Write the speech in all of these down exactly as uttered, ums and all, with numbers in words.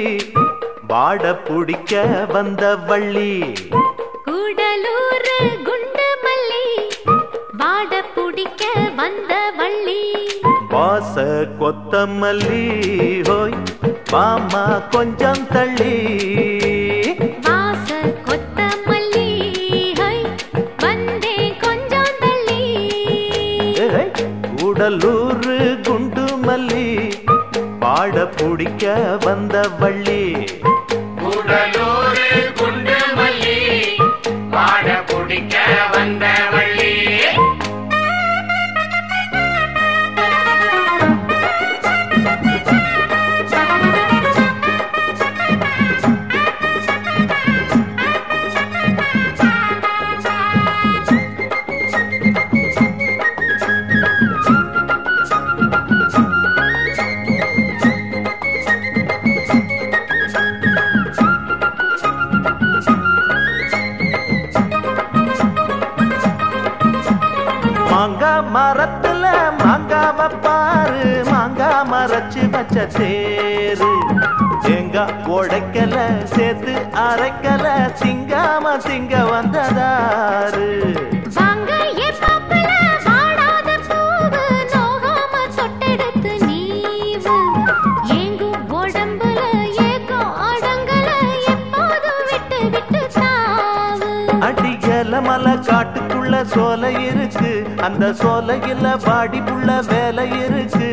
வாட புடிக்க வந்த வள்ளி கூடலூர் குண்டு மல்லி வாட புடிக்க வந்த வள்ளி வாச கொத்தமல்லி ஹோய் மாமா கொஞ்சம் தள்ளி வாச கொத்தமல்லி ஹோய் வந்தே கொஞ்சம் தள்ளி கூடலூர் குண்டு மல்லி வாட புடிக்க வந்த வள்ளி கூடலூர் குண்டு மல்லி வாட புடிக்க வந்த வள்ளி மாங்கா மரத்துல மாங்காவ பாரு மாங்கா மரச்சு வச்ச தேரு தேங்காய் உடைக்கல சேர்த்து அரைக்கல திங்காம திங்க வந்ததாரு அடியல மலை காட்டுக்குள்ள சோலை இருக்கு அந்த சோலையில பாடி புள்ள வேலை இருக்கு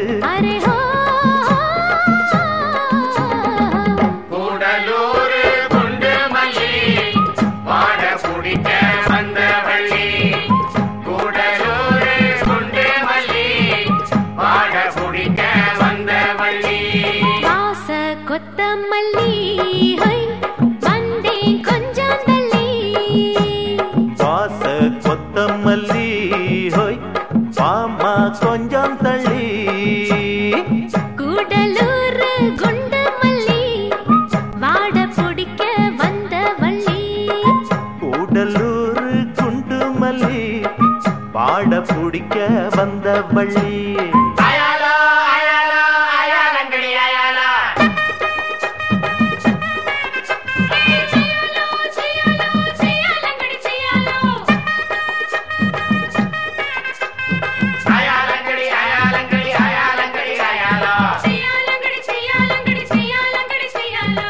கூடலூர் குண்டு மல்லி வாட புடிக்க வந்த வள்ளி கூடலூர் குண்டு மல்லி வாட புடிக்க வந்த வள்ளி வாச கொத்தமல்லி வந்தே கொஞ்சம் தள்ளி வாச கொத்தமல்லி ஹோய் மாமா கொஞ்சம் தள்ளி கூடலூர் குண்டு மல்லி வாட புடிக்க வந்த வள்ளி கூடலூர் குண்டு மல்லி வாட புடிக்க வந்த வள்ளி அயாலா அயாலா அயாலங்கடி அயாலா அயாலங்கடி அயாலங்கடி அயாலங்கடி அயாலா செய்யாலங்கடி செய்யாலங்கடி செய்யாலங்கடி செய்யாலோ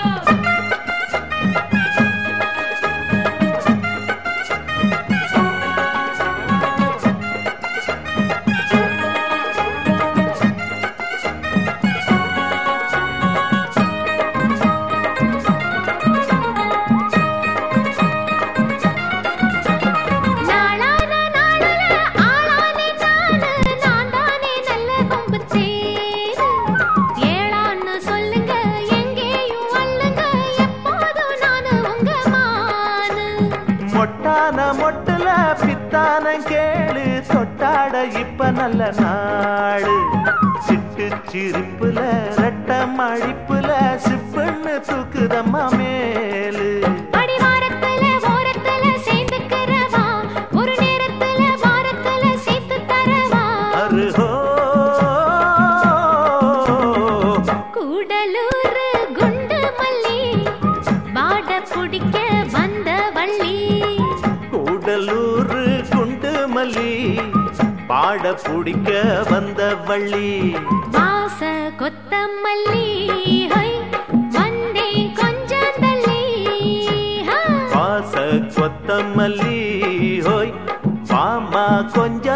நாளான நாளுல ஆளானே நானு நான் தானே நல்ல கொம்பு தேரு ஏளான்னு சொல்லுங்க எங்கேயும் வல்லுங்க எப்போதும் நானு உங்க மானு மொட்டான மொட்டுல பித்தான கேளு தொட்டாட இப்ப நல்ல நாடு சிட்டு சிரிப்புல ரெட்ட மழிப்புல சிப்புன்னு தூக்குதம்மா மேலு அடிவாரத்துல ஓரத்துல சேர்ந்துக்கிறவா ஒரு நேரத்துல வாரத்துல சேர்த்து தரவா அருஹோ கூடலூர் குண்டு மல்லி வாட புடிக்க வந்த வள்ளி கூடலூர் குண்டு மல்லி பாட புடிக்க வந்த வள்ளி வாச கொத்தமல்லி ஹை வந்தே கொஞ்சம் தள்ளி வாச கொத்தமல்லி ஹோய் மாமா கொஞ்சம்